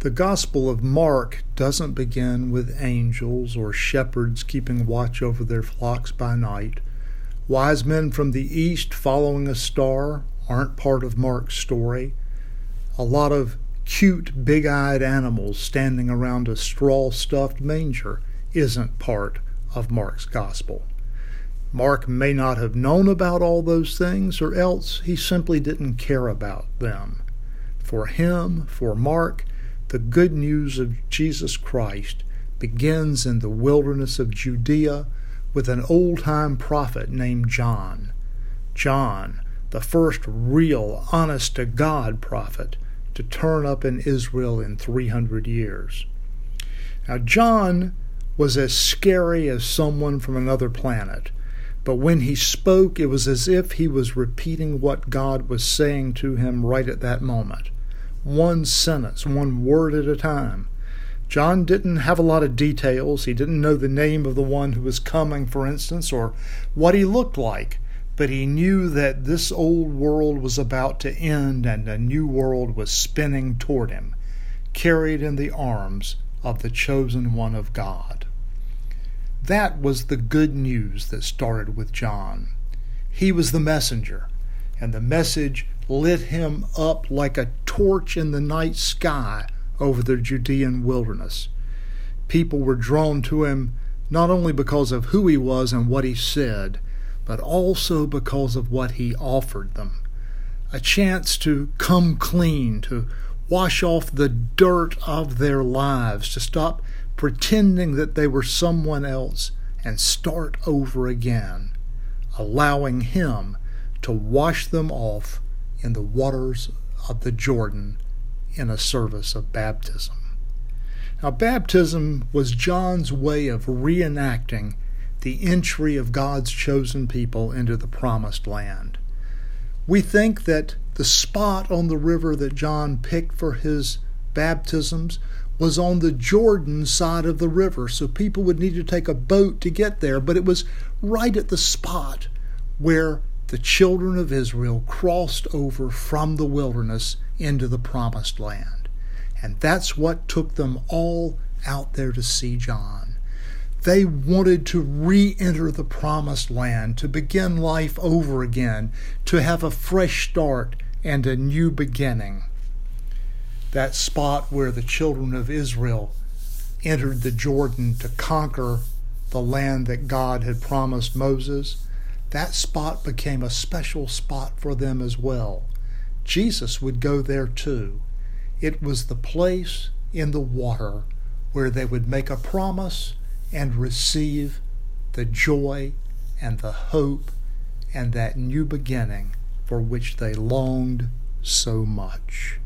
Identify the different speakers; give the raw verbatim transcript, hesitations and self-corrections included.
Speaker 1: The Gospel of Mark doesn't begin with angels or shepherds keeping watch over their flocks by night. Wise men from the east following a star aren't part of Mark's story. A lot of cute, big-eyed animals standing around a straw-stuffed manger isn't part of Mark's Gospel. Mark may not have known about all those things, or else he simply didn't care about them. For him, for Mark, the good news of Jesus Christ begins in the wilderness of Judea with an old-time prophet named John. John, the first real, honest-to-God prophet to turn up in Israel in three hundred years. Now, John was as scary as someone from another planet, but when he spoke, it was as if he was repeating what God was saying to him right at that moment. One sentence, one word at a time. John didn't have a lot of details. He didn't know the name of the one who was coming, for instance, or what he looked like. But he knew that this old world was about to end and a new world was spinning toward him, carried in the arms of the chosen one of God. That was the good news that started with John. He was the messenger, and the message lit him up like a torch in the night sky over the Judean wilderness. People were drawn to him not only because of who he was and what he said, but also because of what he offered them. A chance to come clean, to wash off the dirt of their lives, to stop pretending that they were someone else and start over again, allowing him to wash them off in the waters of the Jordan in a service of baptism. Now, baptism was John's way of reenacting the entry of God's chosen people into the promised land. We think that the spot on the river that John picked for his baptisms was on the Jordan side of the river, so people would need to take a boat to get there, but it was right at the spot where the children of Israel crossed over from the wilderness into the promised land. And that's what took them all out there to see John. They wanted to re-enter the promised land, to begin life over again, to have a fresh start and a new beginning. That spot where the children of Israel entered the Jordan to conquer the land that God had promised Moses, that spot became a special spot for them as well. Jesus would go there too. It was the place in the water where they would make a promise and receive the joy and the hope and that new beginning for which they longed so much.